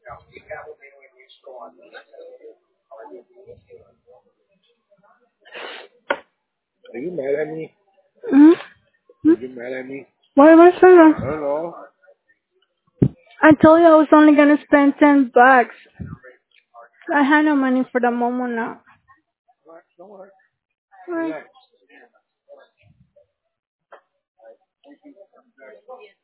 Are you mad at me? Hmm? Are you mad at me? Why am I saying I that? don't know. I told you I was only gonna spend $10. I had no money for the momo now. Don't worry. Alright. Relax.